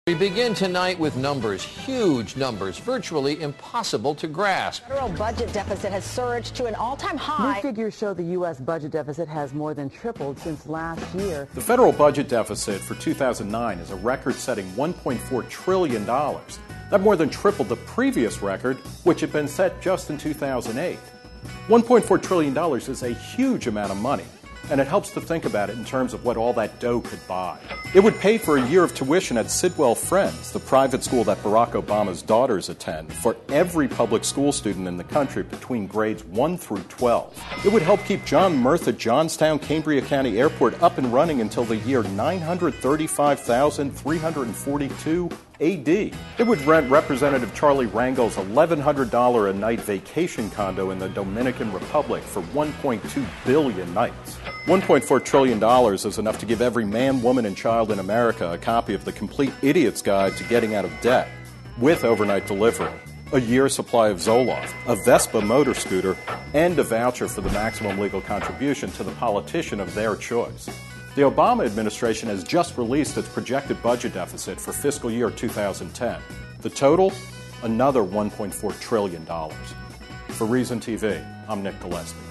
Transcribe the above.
We begin tonight with numbers, huge numbers, virtually impossible to grasp. The federal budget deficit has surged to an all-time high. New figures show the U.S. budget deficit has more than tripled since last year. The federal budget deficit for 2009 is a record-setting $1.4 trillion. That more than tripled the previous record, which had been set just in 2008. $1.4 trillion is a huge amount of money, and it helps to think about it in terms of what all that dough could buy. It would pay for a year of tuition at Sidwell Friends, the private school that Barack Obama's daughters attend, for every public school student in the country between grades 1 through 12. It would help keep John Murtha Johnstown Cambria County Airport up and running until the year 935,342 AD. It would rent Representative Charlie Rangel's $1,100 a night vacation condo in the Dominican Republic for 1.2 billion nights. $1.4 trillion is enough to give every man, woman, and child in America a copy of the Complete Idiot's Guide to Getting Out of Debt, with overnight delivery, a year's supply of Zoloft, a Vespa motor scooter, and a voucher for the maximum legal contribution to the politician of their choice. The Obama administration has just released its projected budget deficit for fiscal year 2010. The total? Another $1.4 trillion. For Reason TV, I'm Nick Gillespie.